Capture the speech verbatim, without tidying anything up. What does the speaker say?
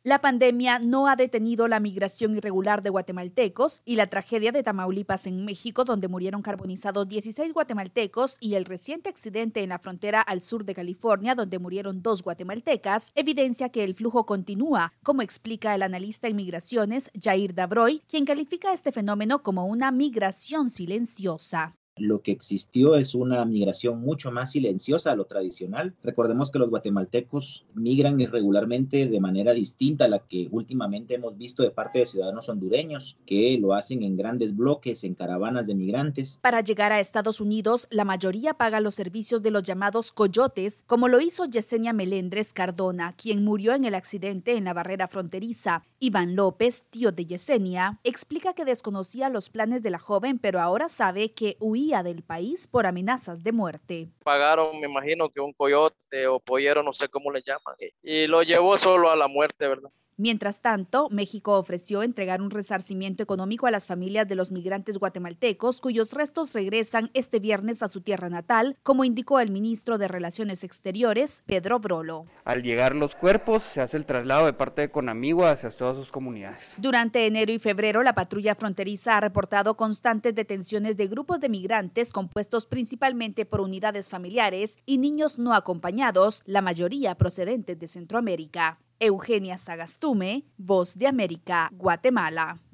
La pandemia no ha detenido la migración irregular de guatemaltecos y la tragedia de Tamaulipas en México, donde murieron carbonizados dieciséis guatemaltecos, y el reciente accidente en la frontera al sur de California, donde murieron dos guatemaltecas, evidencia que el flujo continúa, como explica el analista en migraciones Jair Dabroy, quien califica este fenómeno como una migración silenciosa. Lo que existió es una migración mucho más silenciosa a lo tradicional. Recordemos que los guatemaltecos migran irregularmente de manera distinta a la que últimamente hemos visto de parte de ciudadanos hondureños, que lo hacen en grandes bloques, en caravanas de migrantes. Para llegar a Estados Unidos, la mayoría paga los servicios de los llamados coyotes, como lo hizo Yesenia Melendres Cardona, quien murió en el accidente en la barrera fronteriza. Iván López, tío de Yesenia, explica que desconocía los planes de la joven, pero ahora sabe que huía del país por amenazas de muerte. Pagaron, me imagino que un coyote o pollero, no sé cómo le llaman, y lo llevó solo a la muerte, ¿verdad? Mientras tanto, México ofreció entregar un resarcimiento económico a las familias de los migrantes guatemaltecos cuyos restos regresan este viernes a su tierra natal, como indicó el ministro de Relaciones Exteriores, Pedro Brolo. Al llegar los cuerpos, se hace el traslado de parte de Conamigo hacia todas sus comunidades. Durante enero y febrero, la patrulla fronteriza ha reportado constantes detenciones de grupos de migrantes compuestos principalmente por unidades familiares y niños no acompañados, la mayoría procedentes de Centroamérica. Eugenia Sagastume, Voz de América, Guatemala.